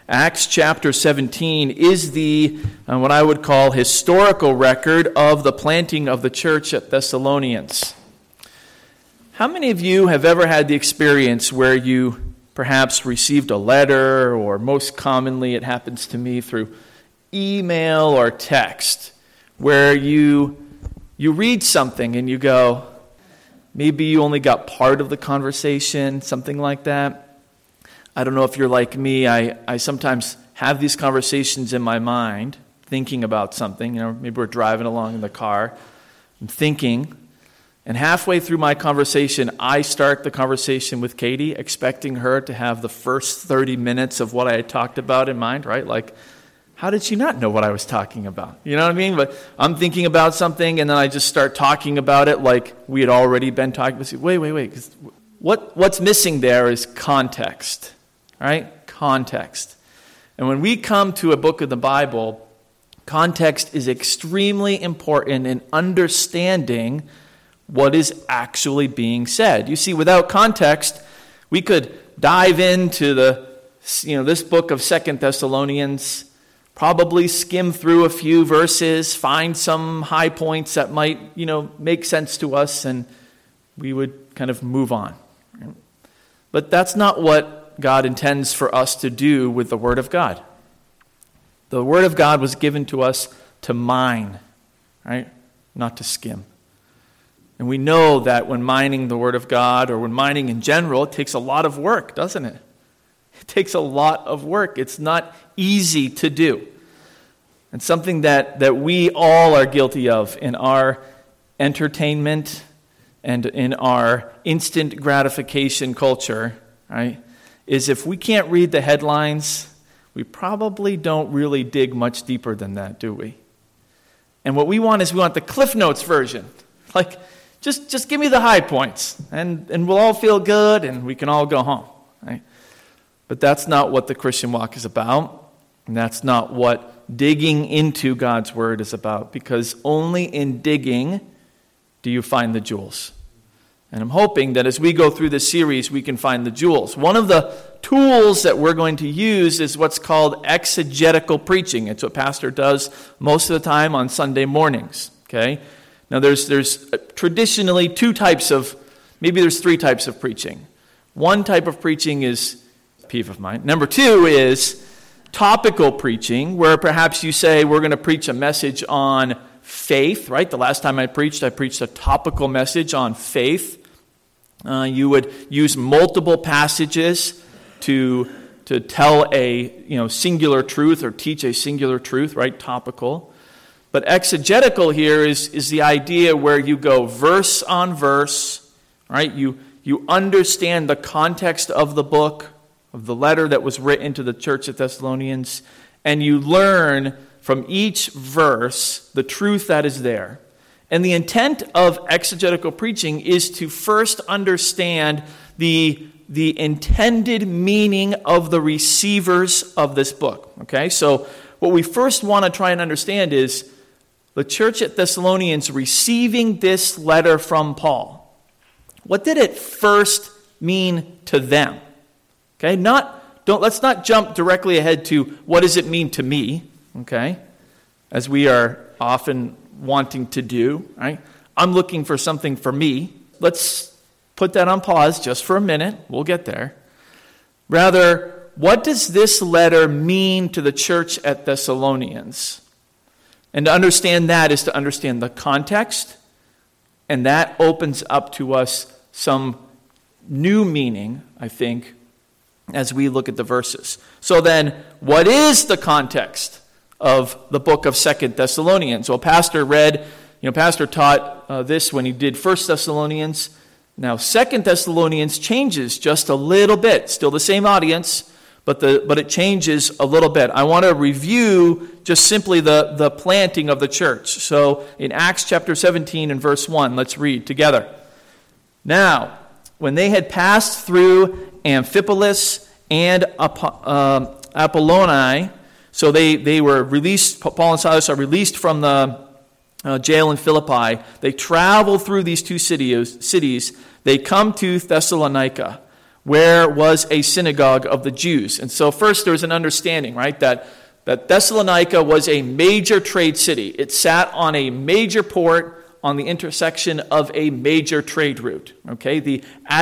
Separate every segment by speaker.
Speaker 1: Acts chapter 17 is the, what I would call, historical record of the planting of the church at Thessalonians. How many of you have ever had the experience where you perhaps received a letter, or most commonly it happens to me through email or text, where you read something and you go, maybe you only got part of the conversation, something like that. I don't know if you're like me. I sometimes have these conversations in my mind, thinking about something. Maybe we're driving along in the car, I'm thinking, and halfway through my conversation, I start the conversation with Katie, expecting her to have the first 30 minutes of what I had talked about in mind, right? Like, how did she not know what I was talking about? You know what I mean? But I'm thinking about something, and then I just start talking about it like we had already been talking. Wait. 'Cause what's missing there is context. Right? Context. And when we come to a book of the Bible, context is extremely important in understanding what is actually being said. You see, without context, we could dive into this book of 2 Thessalonians, probably skim through a few verses, find some high points that might, make sense to us, and we would kind of move on. But that's not what God intends for us to do with the Word of God. The Word of God was given to us to mine, right? Not to skim. And we know that when mining the Word of God, or when mining in general, it takes a lot of work, doesn't it? It takes a lot of work. It's not easy to do. And something that we all are guilty of in our entertainment and in our instant gratification culture, right, is if we can't read the headlines, we probably don't really dig much deeper than that, do we? And what we want is the Cliff Notes version. Like, just give me the high points, and we'll all feel good, and we can all go home, right? But that's not what the Christian walk is about, and that's not what digging into God's Word is about, because only in digging do you find the jewels. And I'm hoping that as we go through this series, we can find the jewels. One of the tools that we're going to use is what's called exegetical preaching. It's what Pastor does most of the time on Sunday mornings. Okay? Now there's traditionally three types of preaching. One type of preaching is a peeve of mine. Number two is topical preaching, where perhaps you say, we're going to preach a message on faith, right? The last time I preached a topical message on faith. You would use multiple passages to tell a singular truth or teach a singular truth, right? Topical. But exegetical here is the idea where you go verse on verse, right? You understand the context of the book, of the letter that was written to the church at Thessalonians, and you learn from each verse the truth that is there. And the intent of exegetical preaching is to first understand the intended meaning of the receivers of this book. Okay, so what we first want to try and understand is the church at Thessalonians receiving this letter from Paul. What did it first mean to them? Okay, let's not jump directly ahead to what does it mean to me, okay, as we are often wanting to do, right? I'm looking for something for me. Let's put that on pause just for a minute. We'll get there. Rather, what does this letter mean to the church at Thessalonians? And to understand that is to understand the context, and that opens up to us some new meaning, I think, as we look at the verses. So then, what is the context of the book of 2 Thessalonians? Well, Pastor taught this when he did 1 Thessalonians. Now, 2 Thessalonians changes just a little bit. Still the same audience, but it changes a little bit. I want to review just simply the planting of the church. So, in Acts chapter 17 and verse 1, let's read together. Now, when they had passed through Amphipolis and Apollonia, so they were released, Paul and Silas are released from the jail in Philippi. They travel through these two cities. They come to Thessalonica, where was a synagogue of the Jews. And so first there's an understanding, right, that Thessalonica was a major trade city. It sat on a major port on the intersection of a major trade route. Okay, the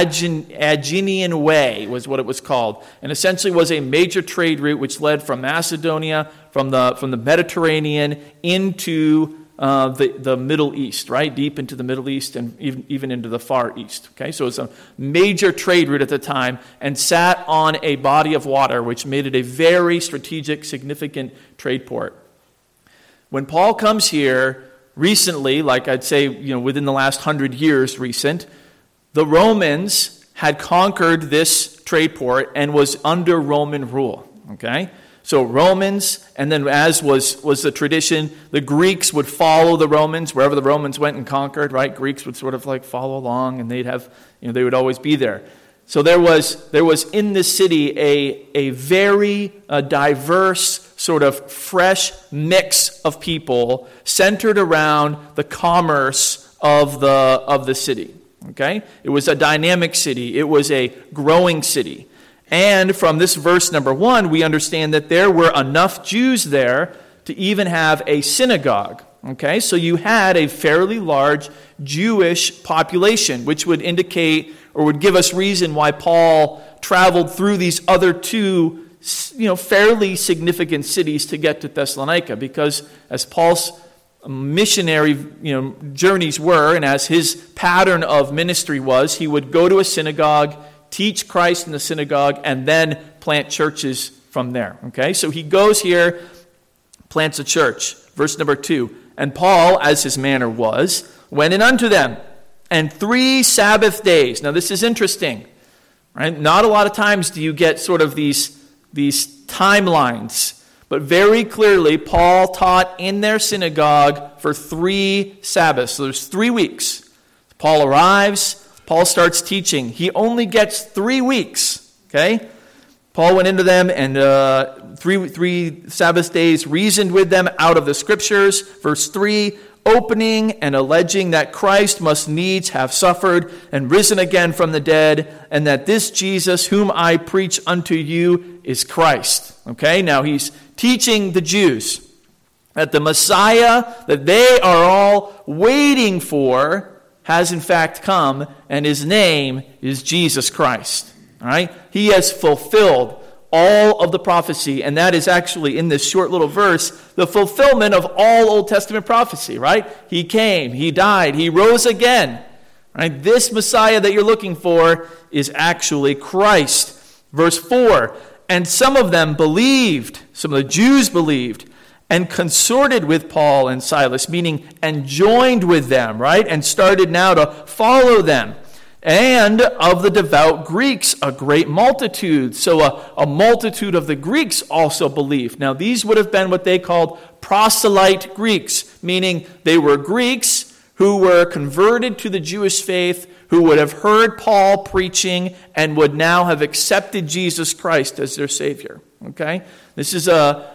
Speaker 1: Aegean Way was what it was called, and essentially was a major trade route which led from Macedonia, from the Mediterranean into the Middle East, right, deep into the Middle East and even into the Far East. Okay, so it's a major trade route at the time, and sat on a body of water, which made it a very strategic, significant trade port. When Paul comes here recently, like I'd say, within the last 100 years recent, the Romans had conquered this trade port and was under Roman rule. Okay? So Romans, and then as was the tradition, the Greeks would follow the Romans wherever the Romans went and conquered, right? Greeks would sort of like follow along, and they'd have, they would always be there. So there was in this city a very diverse, sort of fresh mix of people centered around the commerce of the city. Okay? It was a dynamic city. It was a growing city. And from this verse number 1, we understand that there were enough Jews there to even have a synagogue. Okay? So you had a fairly large Jewish population, which would indicate or would give us reason why Paul traveled through these other two, fairly significant cities to get to Thessalonica, because as Paul's missionary, journeys were, and as his pattern of ministry was, he would go to a synagogue, teach Christ in the synagogue, and then plant churches from there. Okay, so he goes here, plants a church. Verse number 2, and Paul, as his manner was, went in unto them, and 3 Sabbath days. Now this is interesting, right? Not a lot of times do you get sort of these timelines, but very clearly Paul taught in their synagogue for 3 Sabbaths. So there's 3 weeks. Paul arrives, Paul starts teaching. He only gets 3 weeks, okay? Paul went into them and 3 Sabbath days reasoned with them out of the Scriptures. Verse 3, opening and alleging that Christ must needs have suffered and risen again from the dead, and that this Jesus whom I preach unto you is Christ. Okay, now he's teaching the Jews that the Messiah that they are all waiting for has in fact come, and his name is Jesus Christ. All right, he has fulfilled all of the prophecy, and that is actually in this short little verse the fulfillment of all Old Testament prophecy, right? He came, he died, he rose again, right? This Messiah that you're looking for is actually Christ. Verse 4, and some of them believed, some of the Jews believed, and consorted with Paul and Silas, meaning and joined with them, right? And started now to follow them. And of the devout Greeks, a great multitude. So a multitude of the Greeks also believed. Now, these would have been what they called proselyte Greeks, meaning they were Greeks who were converted to the Jewish faith, who would have heard Paul preaching and would now have accepted Jesus Christ as their Savior. Okay? This is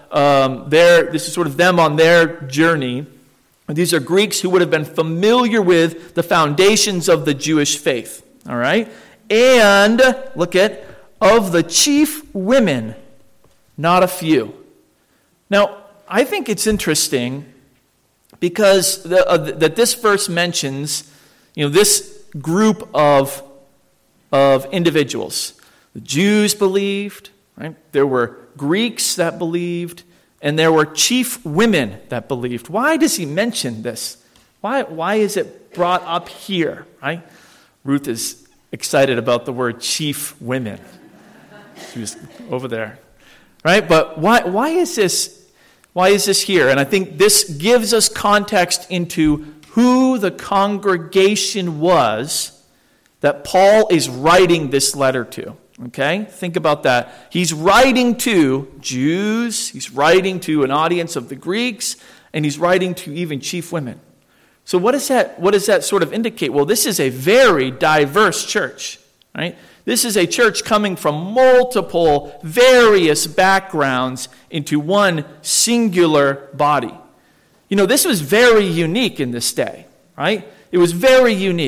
Speaker 1: sort of them on their journey. These are Greeks who would have been familiar with the foundations of the Jewish faith. All right? And, look at, of the chief women, not a few. Now, I think it's interesting because that this verse mentions, this group of individuals. The Jews believed, right? There were Greeks that believed, and there were chief women that believed. Why does he mention this? Why is it brought up here, right? Ruth is excited about the word chief women. She was over there, right? But why is this? Why is this here? And I think this gives us context into who the congregation was that Paul is writing this letter to. Okay? Think about that. He's writing to Jews, he's writing to an audience of the Greeks, and he's writing to even chief women. So what does that sort of indicate? Well, this is a very diverse church, right? This is a church coming from multiple, various backgrounds into one singular body. This was very unique in this day, right? It was very unique.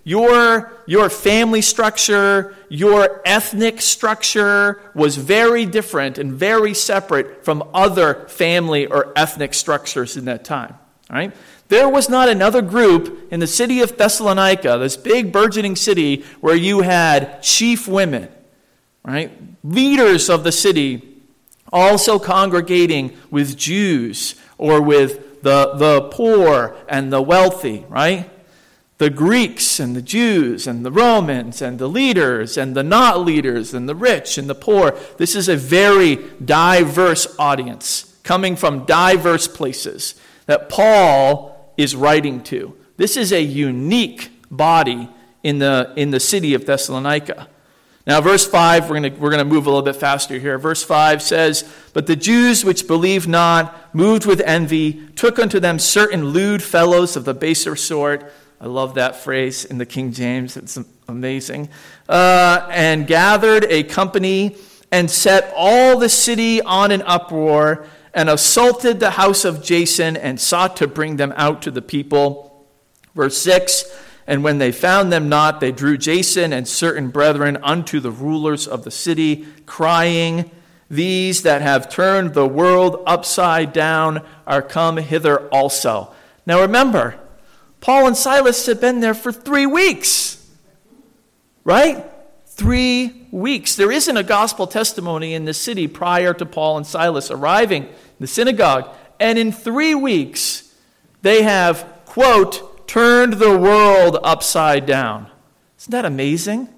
Speaker 1: Your family structure, your ethnic structure was very different and very separate from other family or ethnic structures in that time. All right? There was not another group in the city of Thessalonica, this big burgeoning city, where you had chief women, right? Leaders of the city also congregating with Jews or with the poor and the wealthy, right? The Greeks and the Jews and the Romans and the leaders and the not leaders and the rich and the poor. This is a very diverse audience coming from diverse places that Paul is writing to. This is a unique body in the city of Thessalonica. Now, verse 5, we're going to move a little bit faster here. Verse 5 says, "But the Jews which believed not, moved with envy, took unto them certain lewd fellows of the baser sort." I love that phrase in the King James. It's amazing. "And gathered a company and set all the city on an uproar and assaulted the house of Jason and sought to bring them out to the people." Verse 6, "And when they found them not, they drew Jason and certain brethren unto the rulers of the city, crying, These that have turned the world upside down are come hither also." Now remember, Paul and Silas had been there for 3 weeks. Right? 3 weeks. There isn't a gospel testimony in the city prior to Paul and Silas arriving in the synagogue. And in 3 weeks, they have, quote, turned the world upside down. Isn't that amazing?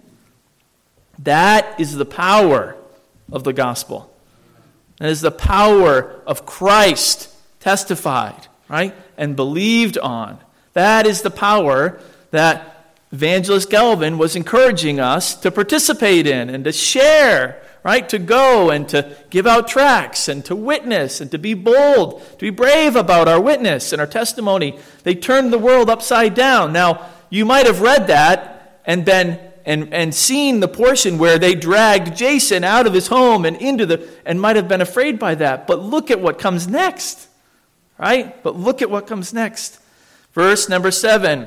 Speaker 1: That is the power of the gospel. That is the power of Christ testified, right, and believed on. That is the power that Evangelist Galvin was encouraging us to participate in and to share, right? To go and to give out tracts and to witness and to be bold, to be brave about our witness and our testimony. They turned the world upside down. Now, you might have read that and seen the portion where they dragged Jason out of his home and might have been afraid by that. But look at what comes next, right? But look at what comes next. Verse number 7,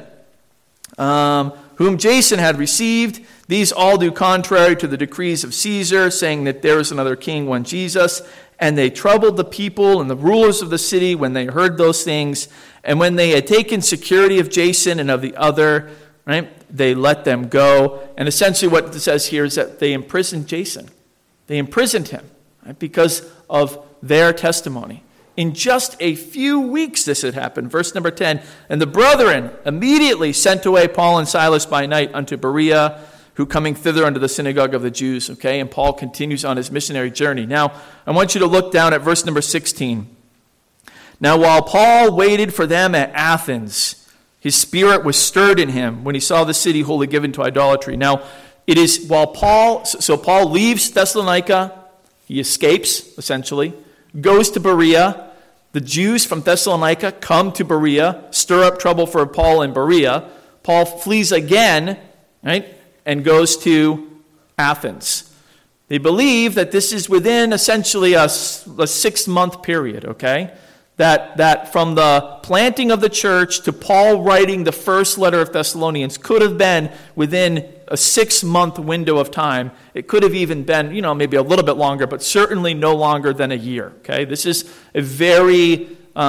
Speaker 1: "Whom Jason had received, these all do contrary to the decrees of Caesar, saying that there is another king, one Jesus. And they troubled the people and the rulers of the city when they heard those things. And when they had taken security of Jason and of the other," right, "they let them go." And essentially what it says here is that they imprisoned Jason. They imprisoned him, right, because of their testimony. In just a few weeks this had happened. Verse number 10, "And the brethren immediately sent away Paul and Silas by night unto Berea, who coming thither unto the synagogue of the Jews." Okay, and Paul continues on his missionary journey. Now, I want you to look down at verse number 16. "Now, while Paul waited for them at Athens, his spirit was stirred in him when he saw the city wholly given to idolatry." Now, it is while Paul leaves Thessalonica, he escapes, essentially, goes to Berea. The Jews from Thessalonica come to Berea, stir up trouble for Paul in Berea. Paul flees again, right, and goes to Athens. They believe that this is within essentially a 6-month period, okay? That from the planting of the church to Paul writing the first letter of Thessalonians could have been within a 6-month window of time. It could have even been, maybe a little bit longer, but certainly no longer than a year, okay? This is a very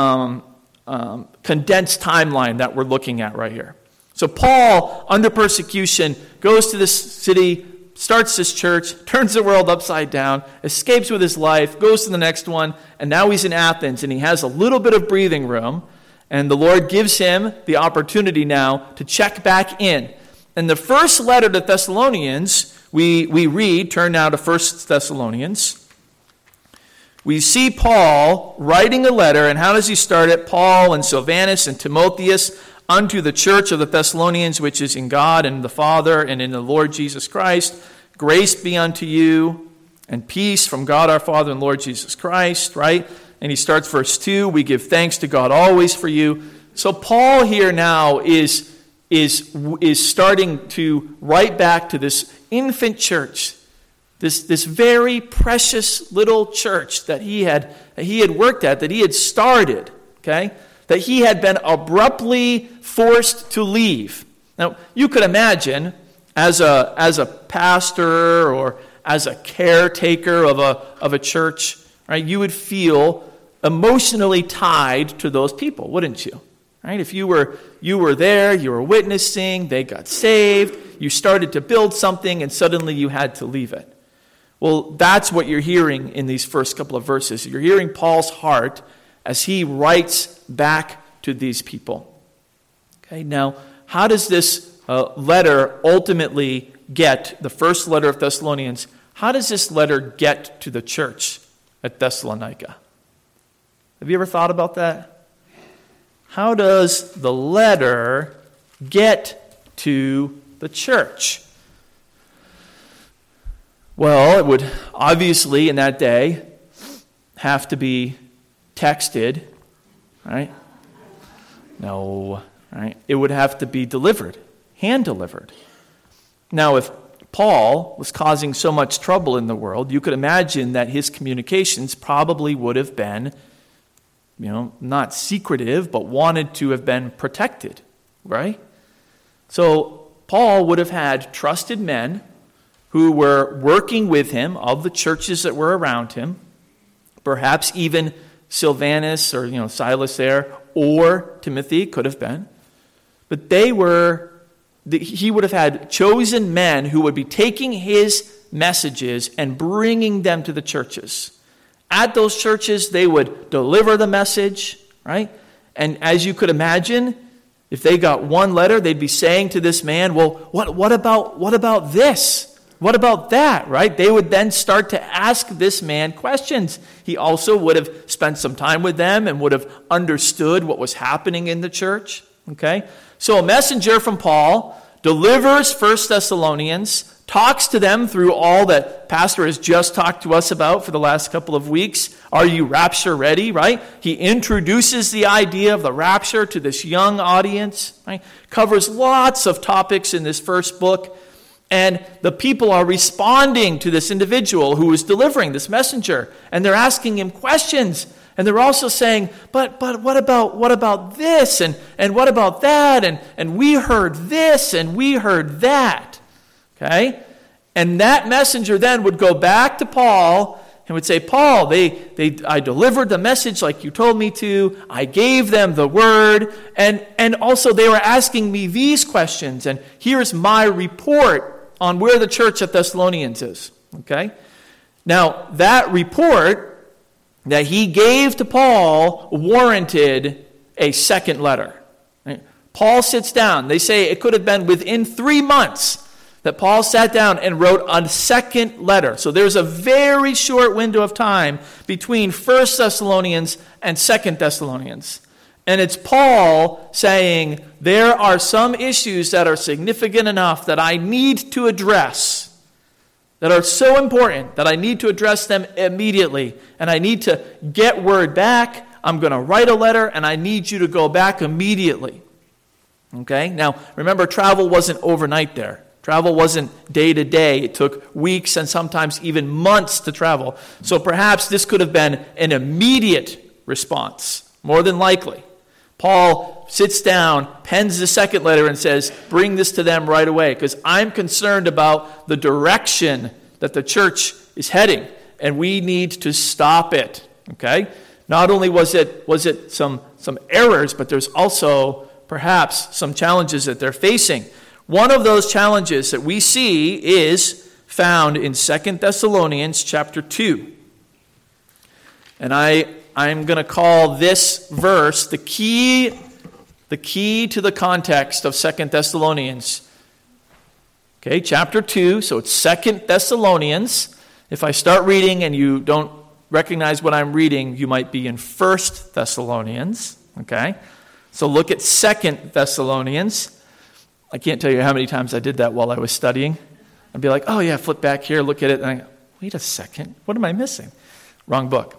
Speaker 1: condensed timeline that we're looking at right here. So Paul, under persecution, goes to this city, starts this church, turns the world upside down, escapes with his life, goes to the next one, and now he's in Athens, and he has a little bit of breathing room, and the Lord gives him the opportunity now to check back in. And the first letter to Thessalonians, we read, turn now to 1 Thessalonians. We see Paul writing a letter, and how does he start it? "Paul and Silvanus and Timotheus unto the church of the Thessalonians, which is in God and the Father and in the Lord Jesus Christ. Grace be unto you and peace from God our Father and Lord Jesus Christ," right? And he starts verse 2, "We give thanks to God always for you." So Paul here now is starting to write back to this infant church, this very precious little church that he had worked at, that he had started, okay? That he had been abruptly forced to leave. Now, you could imagine as a pastor or as a caretaker of a church, right, you would feel emotionally tied to those people, wouldn't you? Right? If you were there, you were witnessing, they got saved, you started to build something, and suddenly you had to leave it. Well, that's what you're hearing in these first couple of verses. You're hearing Paul's heart as he writes back to these people. Okay, now, how does this letter ultimately get, the first letter of Thessalonians, how does this letter get to the church at Thessalonica? Have you ever thought about that? How does the letter get to the church? Well, it would obviously in that day have to be texted, right? No, right? It would have to be delivered, hand-delivered. Now, if Paul was causing so much trouble in the world, you could imagine that his communications probably would have been, not secretive, but wanted to have been protected, right? So Paul would have had trusted men who were working with him of the churches that were around him, perhaps even Silvanus or Silas there, or Timothy could have been. But he would have had chosen men who would be taking his messages and bringing them to the churches. At those churches, they would deliver the message, right? And as you could imagine, if they got one letter, they'd be saying to this man, well, what about this? What about that, right? They would then start to ask this man questions. He also would have spent some time with them and would have understood what was happening in the church, okay? So a messenger from Paul delivers 1 Thessalonians, talks to them through all that Pastor has just talked to us about for the last couple of weeks. Are you rapture ready, right? He introduces the idea of the rapture to this young audience, right? Covers lots of topics in this first book. And the people are responding to this individual who is delivering this messenger. And they're asking him questions. And they're also saying, but what about this? And what about that? And we heard this and we heard that. Okay? And that messenger then would go back to Paul and would say, Paul, I delivered the message like you told me to. I gave them the word. And also they were asking me these questions. And here's my report on where the church at Thessalonians is. Okay? Now, that report that he gave to Paul warranted a second letter. Right? Paul sits down. They say it could have been within 3 months that Paul sat down and wrote a second letter. So there's a very short window of time between 1 Thessalonians and 2 Thessalonians. And it's Paul saying, there are some issues that are significant enough that I need to address, that are so important that I need to address them immediately. And I need to get word back. I'm going to write a letter, and I need you to go back immediately. Okay? Now, remember, travel wasn't overnight there. Travel wasn't day to day. It took weeks and sometimes even months to travel. So perhaps this could have been an immediate response, more than likely. Paul sits down, pens the second letter, and says, bring this to them right away, because I'm concerned about the direction that the church is heading, and we need to stop it. Okay? Not only was it some errors, but there's also perhaps some challenges that they're facing. One of those challenges that we see is found in 2 Thessalonians chapter 2. And I'm going to call this verse the key to the context of 2 Thessalonians. Okay, chapter 2, so it's 2 Thessalonians. If I start reading and you don't recognize what I'm reading, you might be in 1 Thessalonians. Okay, so look at 2 Thessalonians. I can't tell you how many times I did that while I was studying. I'd be like, oh yeah, flip back here, look at it. And I go, wait a second, what am I missing? Wrong book.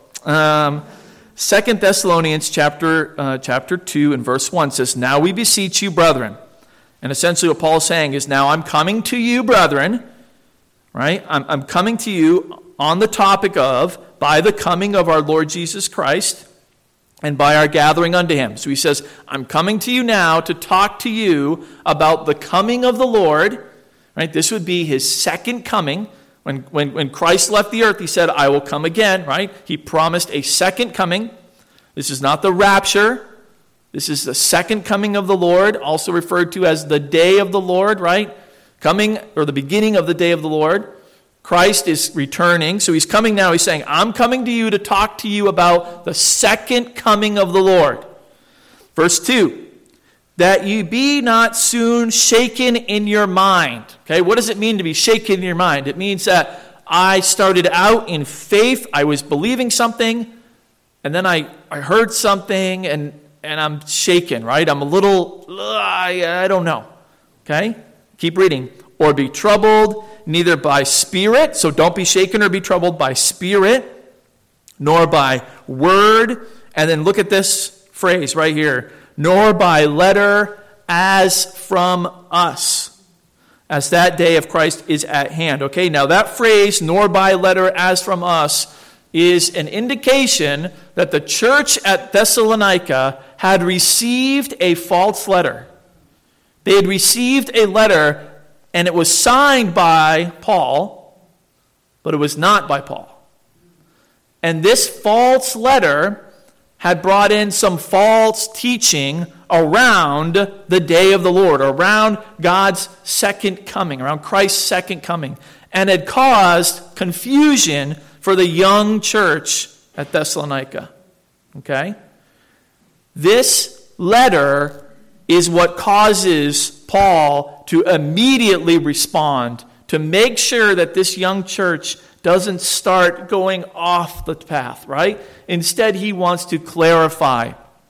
Speaker 1: 2 Thessalonians chapter 2 and verse 1 says, now we beseech you, brethren. And essentially what Paul is saying is, now I'm coming to you, brethren. Right? I'm coming to you on the topic of, by the coming of our Lord Jesus Christ. and by our gathering unto him. So he says, I'm coming to you now to talk to you about the coming of the Lord. Right? This would be his second coming. When Christ left the earth, he said, I will come again. Right? He promised a second coming. This is not the rapture. This is the second coming of the Lord, also referred to as the day of the Lord, right? Coming, or the beginning of the day of the Lord. Christ is returning, so he's coming now. He's saying, I'm coming to you to talk to you about the second coming of the Lord. Verse 2, that you be not soon shaken in your mind. Okay, what does it mean to be shaken in your mind? It means that I started out in faith, I was believing something, and then I heard something, and I'm shaken, right? I'm a little, I don't know. Okay? Keep reading. Or be troubled, neither by spirit, so don't be shaken or be troubled by spirit, nor by word. And then look at this phrase right here. Nor by letter as from us, as that day of Christ is at hand. Okay, now that phrase, nor by letter as from us, is an indication that the church at Thessalonica had received a false letter. They had received a letter, and it was signed by Paul, but it was not by Paul. And this false letter had brought in some false teaching around the day of the Lord, around God's second coming, around Christ's second coming, and had caused confusion for the young church at Thessalonica. Okay? This letter is what causes Paul to immediately respond, to make sure that this young church doesn't start going off the path, right? Instead, he wants to clarify.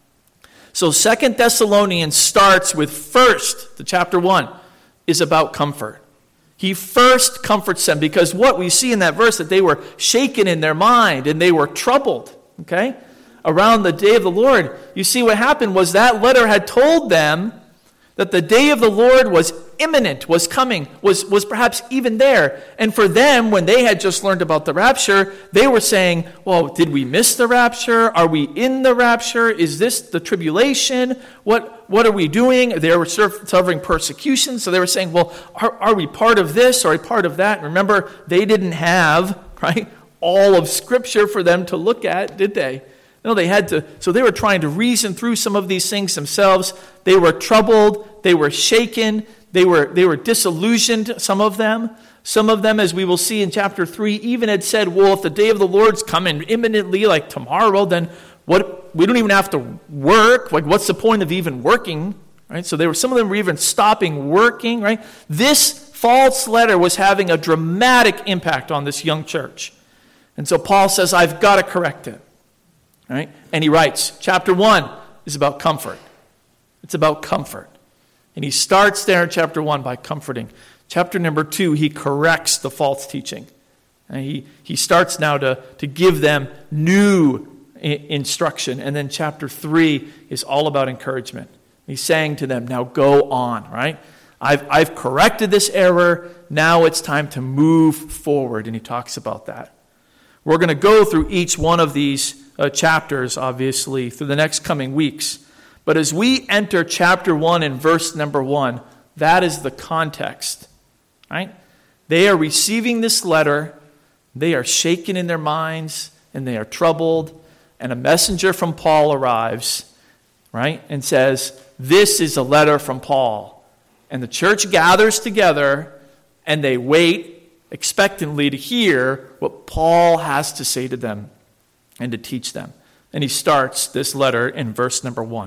Speaker 1: So 2 Thessalonians starts with first, the chapter 1, is about comfort. He first comforts them because what we see in that verse, that they were shaken in their mind and they were troubled, okay? Around the day of the Lord. You see what happened was that letter had told them that the day of the Lord was imminent, was coming, was perhaps even there. And for them, when they had just learned about the rapture, they were saying, well, did we miss the rapture? Are we in the rapture? Is this the tribulation? What are we doing? They were suffering persecution, so they were saying, well, are we part of this? Or are we part of that? Remember, they didn't have, right, all of Scripture for them to look at, did they? No, they had to, so they were trying to reason through some of these things themselves. They were troubled, they were shaken, they were disillusioned, some of them. Some of them, as we will see in chapter 3, even had said, well, if the day of the Lord's coming imminently, like tomorrow, then what? We don't even have to work. Like, what's the point of even working? Right? So some of them were even stopping working, right? This false letter was having a dramatic impact on this young church. And so Paul says, I've got to correct it. Right? And he writes, chapter 1 is about comfort. It's about comfort. And he starts there in chapter 1 by comforting. Chapter number 2, he corrects the false teaching. And he starts now to give them new instruction. And then chapter 3 is all about encouragement. He's saying to them, now go on, right? I've corrected this error. Now it's time to move forward. And he talks about that. We're going to go through each one of these chapters, obviously, through the next coming weeks. But as we enter chapter 1 and verse number 1, that is the context. Right? They are receiving this letter. They are shaken in their minds, and they are troubled. And a messenger from Paul arrives, right, and says, this is a letter from Paul. And the church gathers together, and they wait expectantly to hear what Paul has to say to them and to teach them. And he starts this letter in verse number 1.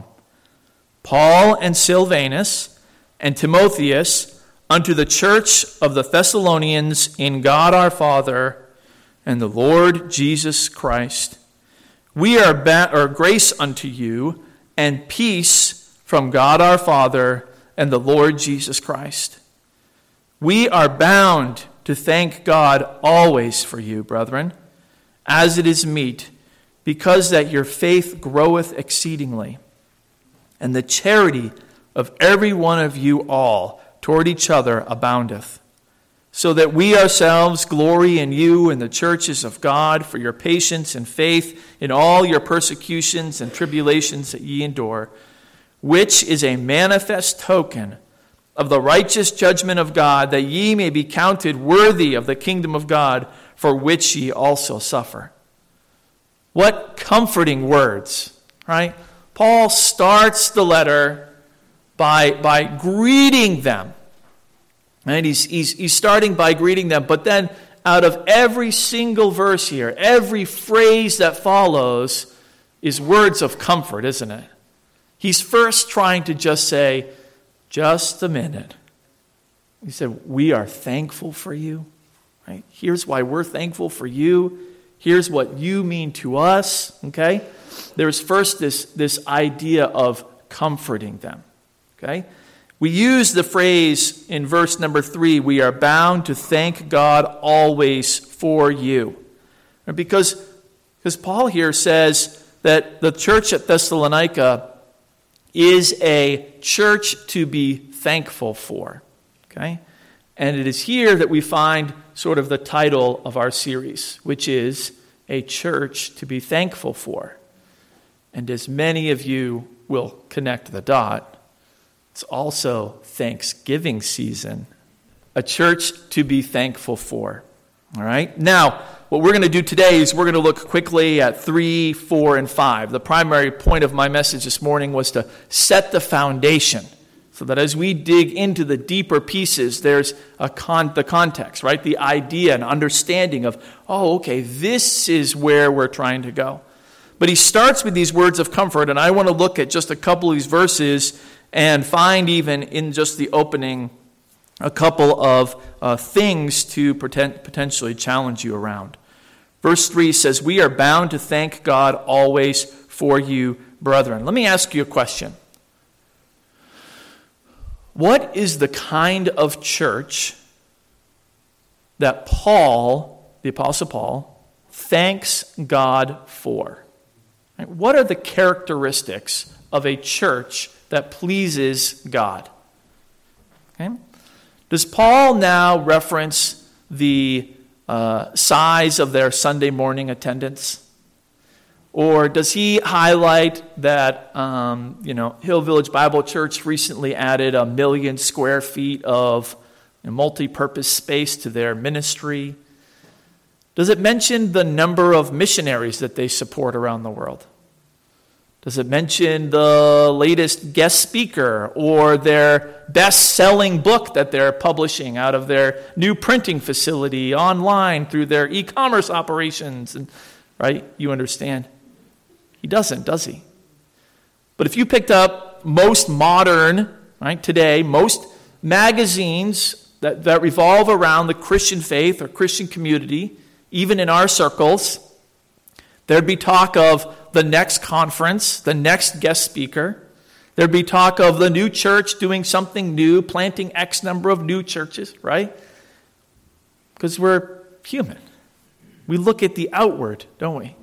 Speaker 1: Paul and Silvanus and Timotheus unto the church of the Thessalonians in God our Father and the Lord Jesus Christ. We are grace unto you and peace from God our Father and the Lord Jesus Christ. We are bound to thank God always for you, brethren, as it is meet, because that your faith groweth exceedingly, and the charity of every one of you all toward each other aboundeth, so that we ourselves glory in you and the churches of God for your patience and faith in all your persecutions and tribulations that ye endure, which is a manifest token of the righteous judgment of God, that ye may be counted worthy of the kingdom of God, for which ye also suffer. What comforting words, right? Paul starts the letter by greeting them. And he's starting by greeting them, but then out of every single verse here, every phrase that follows is words of comfort, isn't it? He's first trying to just say, just a minute. He said, we are thankful for you. Right? Here's why we're thankful for you. Here's what you mean to us. Okay? There's first this idea of comforting them. Okay? We use the phrase in verse number 3, we are bound to thank God always for you. Because Paul here says that the church at Thessalonica is a church to be thankful for. Okay? And it is here that we find sort of the title of our series, which is A Church to be Thankful for. And as many of you will connect the dot, it's also Thanksgiving season, a church to be thankful for. All right? Now, what we're going to do today is we're going to look quickly at 3, 4, and 5. The primary point of my message this morning was to set the foundation so that as we dig into the deeper pieces, there's the context, right? The idea and understanding of, okay, this is where we're trying to go. But he starts with these words of comfort, and I want to look at just a couple of these verses and find even in just the opening a couple of things to potentially challenge you around. Verse 3 says, we are bound to thank God always for you, brethren. Let me ask you a question. What is the kind of church that Paul, the Apostle Paul, thanks God for? What are the characteristics of a church that pleases God? Okay? Does Paul now reference the size of their Sunday morning attendance? Or does he highlight that, Hill Village Bible Church recently added 1 million square feet of multi-purpose space to their ministry? Does it mention the number of missionaries that they support around the world? Does it mention the latest guest speaker or their best-selling book that they're publishing out of their new printing facility online through their e-commerce operations? And, right? You understand? He doesn't, does he? But if you picked up most modern, right, today, most magazines that revolve around the Christian faith or Christian community, even in our circles, there'd be talk of the next conference, the next guest speaker. There'd be talk of the new church doing something new, planting X number of new churches, right? Because we're human. We look at the outward, don't we?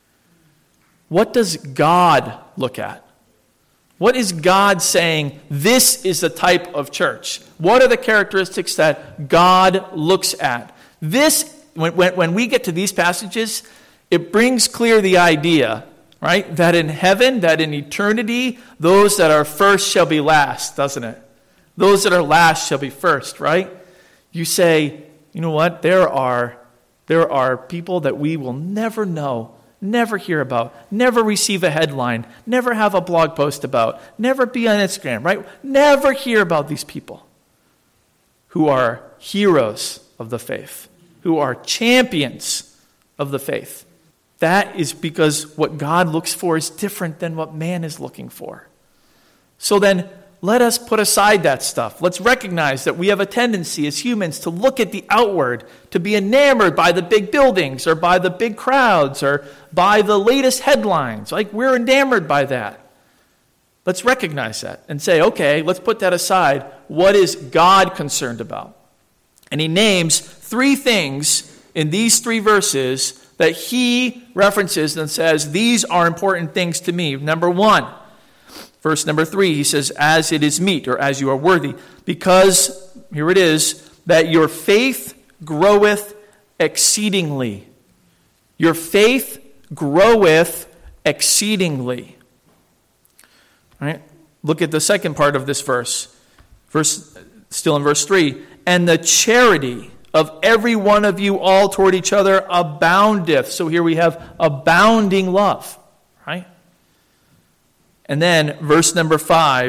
Speaker 1: What does God look at? What is God saying, this is the type of church? What are the characteristics that God looks at? This, when we get to these passages, it brings clear the idea, right, that in heaven, that in eternity, those that are first shall be last, doesn't it? Those that are last shall be first, right? You say, you know what, there are people that we will never know, never hear about, never receive a headline, never have a blog post about, never be on Instagram, right? Never hear about these people who are heroes of the faith, who are champions of the faith. That is because what God looks for is different than what man is looking for. So then, let us put aside that stuff. Let's recognize that we have a tendency as humans to look at the outward, to be enamored by the big buildings or by the big crowds or by the latest headlines. Like, we're enamored by that. Let's recognize that and say, okay, let's put that aside. What is God concerned about? And he names 3 things in these 3 verses that he references and says, these are important things to me. Number 1, verse number 3, he says, as it is meet, or as you are worthy, because, here it is, that your faith groweth exceedingly. Your faith groweth exceedingly. All right? Look at the second part of this verse. Still in verse 3. And the charity of every one of you all toward each other aboundeth. So here we have abounding love. Right? And then verse number 4,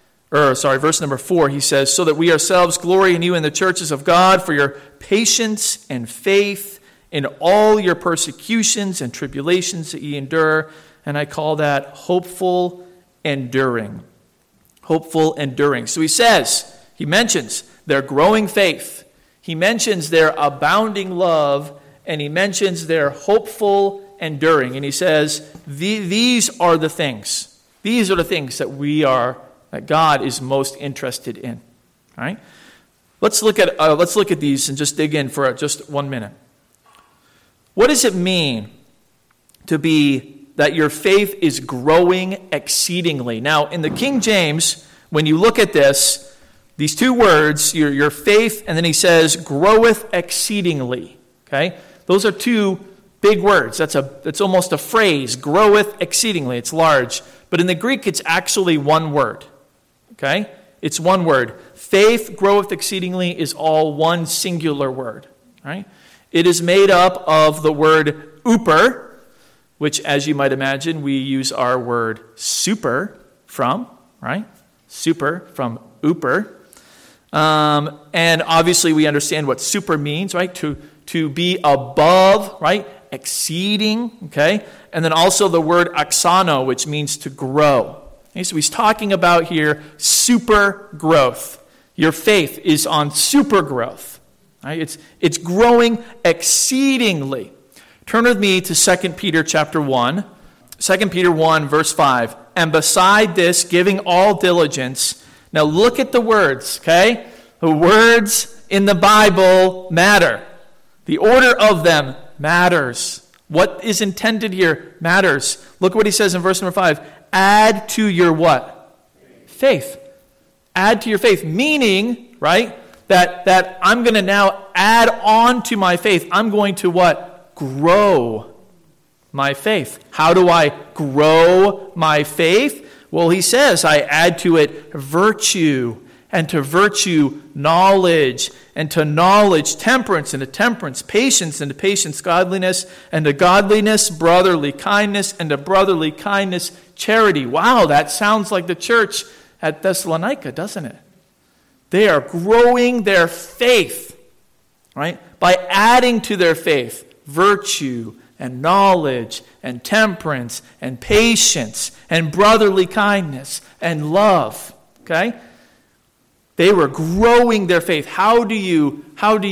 Speaker 1: he says, so that we ourselves glory in you in the churches of God for your patience and faith in all your persecutions and tribulations that ye endure. And I call that hopeful enduring. Hopeful enduring. So he mentions their growing faith. He mentions their abounding love, and he mentions their hopeful enduring. And he says, these are the things. These are the things that God is most interested in. All right? Let's look at these and just dig in for just 1 minute. What does it mean to be that your faith is growing exceedingly? Now, in the King James, when you look at this, these two words, your faith, and then he says, groweth exceedingly. Okay? Those are two big words. That's almost a phrase, groweth exceedingly. It's large. But in the Greek, it's actually one word. Okay? It's one word. Faith groweth exceedingly is all one singular word. Right? It is made up of the word uper, which, as you might imagine, we use our word super from, right? Super from uper. And obviously we understand what super means, right? To be above, right? Exceeding, okay? And then also the word axano, which means to grow. Okay, so he's talking about here super growth. Your faith is on super growth. Right? It's growing exceedingly. Turn with me to 2 Peter chapter 1. 2 Peter 1, verse 5. And beside this, giving all diligence. Now look at the words, okay? The words in the Bible matter. The order of them matters. What is intended here matters. Look what he says in verse number 5. Add to your what? Faith. Add to your faith. Meaning, right, that I'm going to now add on to my faith. I'm going to what? Grow my faith. How do I grow my faith? Well, he says, I add to it virtue, and to virtue knowledge, and to knowledge temperance, and to temperance patience, and to patience godliness, and to godliness brotherly kindness, and to brotherly kindness charity. Wow, that sounds like the church at Thessalonica, doesn't it? They are growing their faith, right? By adding to their faith virtue and knowledge and temperance and patience and brotherly kindness and love. Okay? They were growing their faith. How do you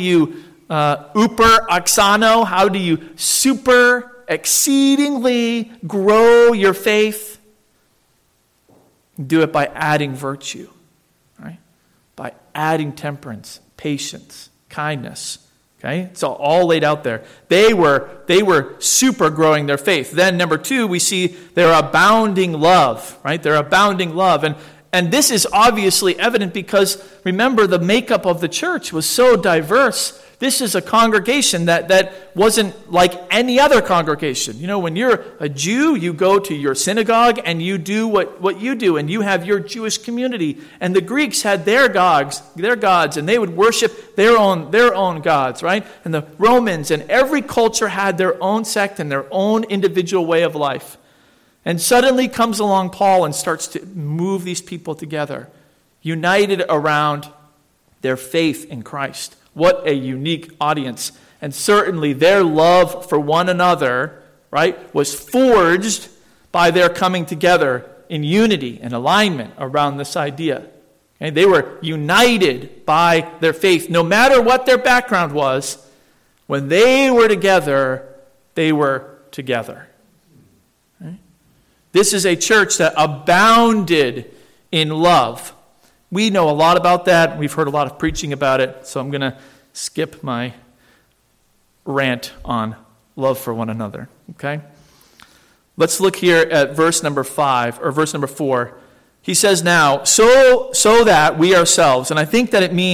Speaker 1: uper axano? How do you super exceedingly grow your faith? Do it by adding virtue. Right? By adding temperance, patience, kindness. Okay? It's all laid out there. They were super growing their faith. Then number 2, we see their abounding love, right? Their abounding love. And this is obviously evident because, remember, the makeup of the church was so diverse. This is a congregation that wasn't like any other congregation. You know, when you're a Jew, you go to your synagogue and you do what you do, and you have your Jewish community. And the Greeks had their gods, and they would worship their own gods, right? And the Romans and every culture had their own sect and their own individual way of life. And suddenly comes along Paul and starts to move these people together, united around their faith in Christ. What a unique audience. And certainly their love for one another, right, was forged by their coming together in unity and alignment around this idea. Okay? They were united by their faith. No matter what their background was, when they were together, they were together. Okay? This is a church that abounded in love. We know a lot about that. We've heard a lot of preaching about it, so I'm going to skip my rant on love for one another. Okay? Let's look here at verse number 5, or verse number 4. He says now, so that we ourselves, and I think that it means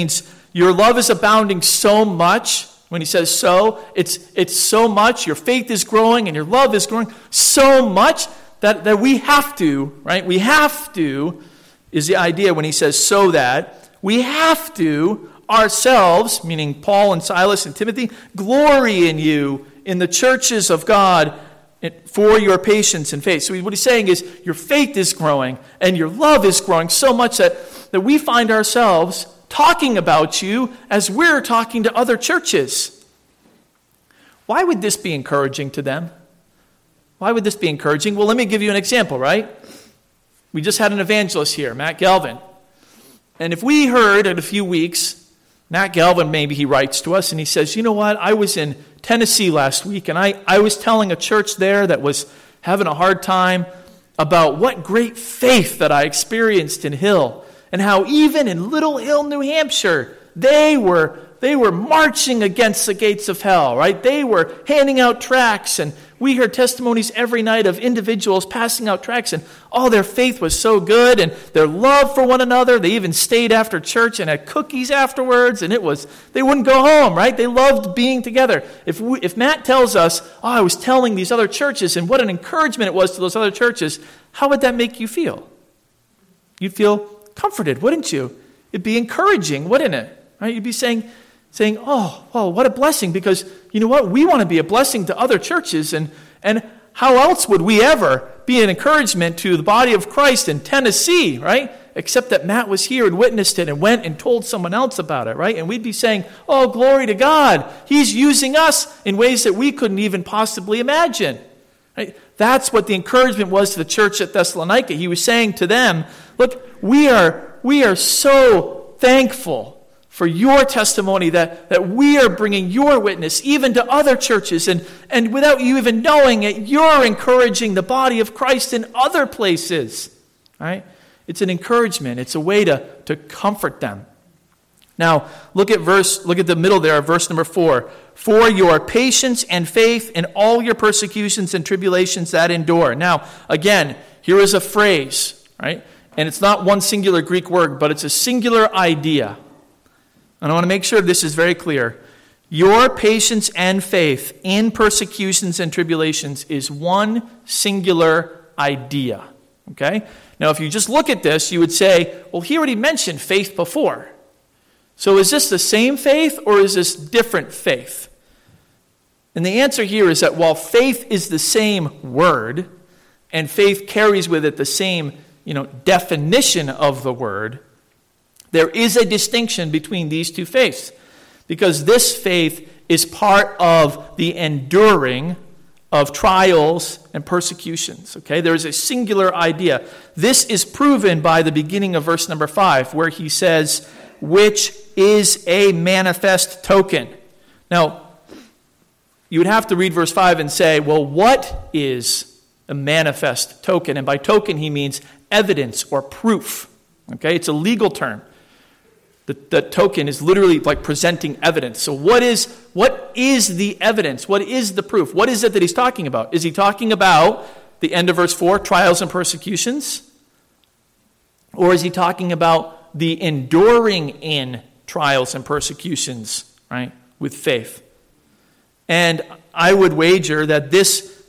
Speaker 1: Your love is abounding so much. When he says so, it's so much. Your faith is growing and your love is growing so much that we have to, right? We have to is the idea when he says so that. We have to ourselves, meaning Paul and Silas and Timothy, glory in you in the churches of God for your patience and faith. So what he's saying is your faith is growing and your love is growing so much that we find ourselves talking about you as we're talking to other churches. Why would this be encouraging to them? Why would this be encouraging? Well, let me give you an example, right? We just had an evangelist here, Matt Galvin. And if we heard in a few weeks, Matt Galvin, maybe he writes to us and he says, you know what, I was in Tennessee last week and I was telling a church there that was having a hard time about what great faith that I experienced in Hill. And how even in Little Hill, New Hampshire, they were marching against the gates of hell, right? They were handing out tracts, and we heard testimonies every night of individuals passing out tracts, and their faith was so good, and their love for one another. They even stayed after church and had cookies afterwards, and they wouldn't go home, right? They loved being together. If Matt tells us, I was telling these other churches, and what an encouragement it was to those other churches, how would that make you feel? You'd feel comforted, wouldn't you? It'd be encouraging, wouldn't it? Right? You'd be saying, what a blessing, because you know what? We want to be a blessing to other churches, and how else would we ever be an encouragement to the body of Christ in Tennessee, right? Except that Matt was here and witnessed it and went and told someone else about it, right? And we'd be saying, glory to God. He's using us in ways that we couldn't even possibly imagine. Right? That's what the encouragement was to the church at Thessalonica. He was saying to them, look, we are so thankful for your testimony that we are bringing your witness even to other churches. And without you even knowing it, you're encouraging the body of Christ in other places. Right? It's an encouragement. It's a way to comfort them. Now, look at the middle there of verse number 4. For your patience and faith in all your persecutions and tribulations that endure. Now, again, here is a phrase, right? And it's not one singular Greek word, but it's a singular idea. And I want to make sure this is very clear. Your patience and faith in persecutions and tribulations is one singular idea. Okay? Now, if you just look at this, you would say, well, he already mentioned faith before. So is this the same faith or is this different faith? And the answer here is that while faith is the same word, and faith carries with it the same definition of the word, there is a distinction between these two faiths. Because this faith is part of the enduring of trials and persecutions. Okay, there is a singular idea. This is proven by the beginning of verse number 5, where he says, which is a manifest token. Now, you would have to read verse 5 and say, well, what is a manifest token? And by token, he means evidence or proof. Okay, it's a legal term. The token is literally like presenting evidence. So what is the evidence? What is the proof? What is it that he's talking about? Is he talking about the end of verse 4, trials and persecutions? Or is he talking about the enduring in trials and persecutions, right, with faith? And I would wager that this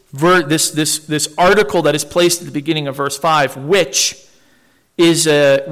Speaker 1: article that is placed at the beginning of verse 5, which is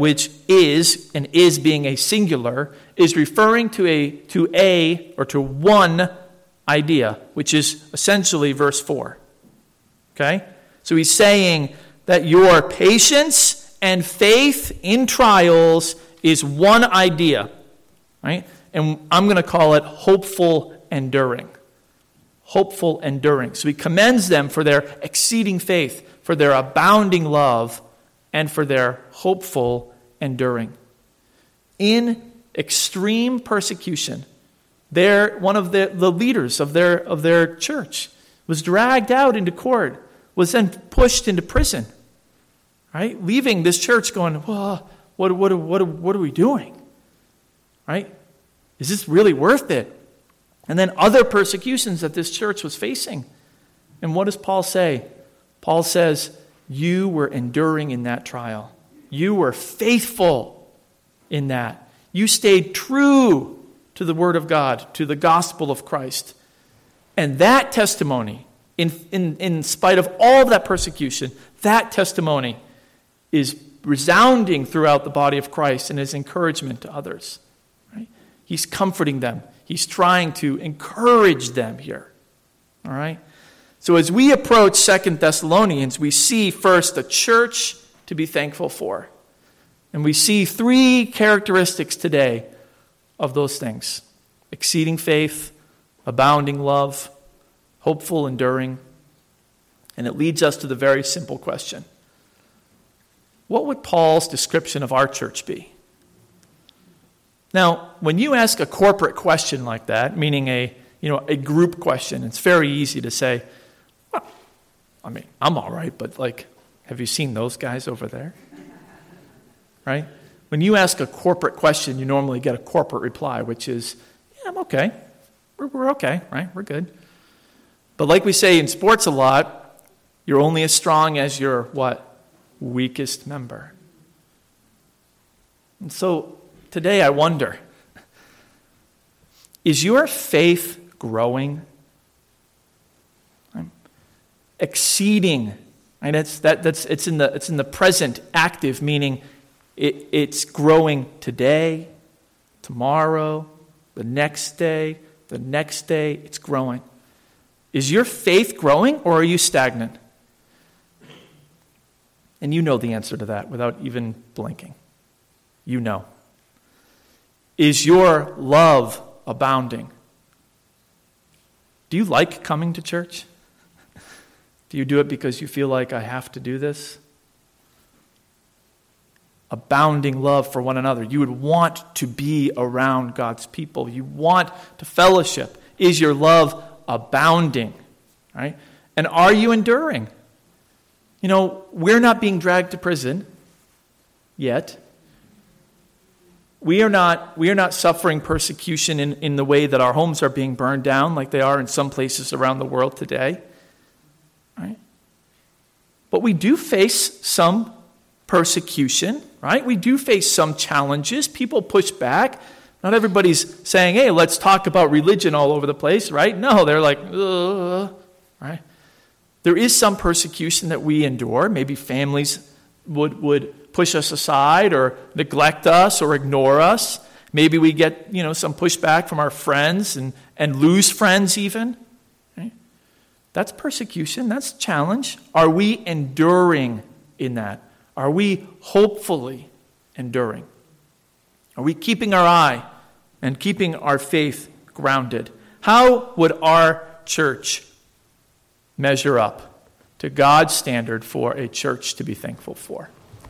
Speaker 1: being a singular, is referring to one idea, which is essentially verse 4. Okay? So he's saying that your patience and faith in trials is one idea, right? And I'm going to call it hopeful enduring. Hopeful enduring. So he commends them for their exceeding faith, for their abounding love, and for their hopeful enduring. In extreme persecution, one of the leaders of their church was dragged out into court, was then pushed into prison, right? Leaving this church going, well, what are we doing? Right? Is this really worth it? And then other persecutions that this church was facing. And what does Paul say? Paul says, you were enduring in that trial. You were faithful in that. You stayed true to the Word of God, to the gospel of Christ. And that testimony, in spite of all of that persecution, that testimony is resounding throughout the body of Christ and is encouragement to others. Right? He's comforting them. He's trying to encourage them here. All right? So as we approach 2 Thessalonians, we see first a church to be thankful for. And we see three characteristics today of those things: exceeding faith, abounding love, hopeful enduring. And it leads us to the very simple question: what would Paul's description of our church be? Now, when you ask a corporate question like that, meaning a group question, it's very easy to say, well, I mean, I'm all right, but have you seen those guys over there? Right? When you ask a corporate question, you normally get a corporate reply, which is, yeah, I'm okay. We're okay, right? We're good. But like we say in sports a lot, you're only as strong as your, what? Weakest member. And so today I wonder, is your faith growing? Exceeding. Right? It's in the present active, meaning it's growing today, tomorrow, the next day, it's growing. Is your faith growing, or are you stagnant? And you know the answer to that without even blinking. You know. Is your love abounding? Do you like coming to church? Do you do it because you feel like I have to do this? Abounding love for one another. You would want to be around God's people. You want to fellowship. Is your love abounding? Right? And are you enduring? We're not being dragged to prison yet. We are not suffering persecution in the way that our homes are being burned down like they are in some places around the world today. Right? But we do face some persecution, right? We do face some challenges. People push back. Not everybody's saying, hey, let's talk about religion all over the place, right? No, they're like, ugh, right? There is some persecution that we endure. Maybe families would push us aside or neglect us or ignore us. Maybe we get, some pushback from our friends and lose friends even. Right? That's persecution. That's a challenge. Are we enduring in that? Are we hopefully enduring? Are we keeping our eye and keeping our faith grounded? How would our church measure up to God's standard for a church to be thankful for?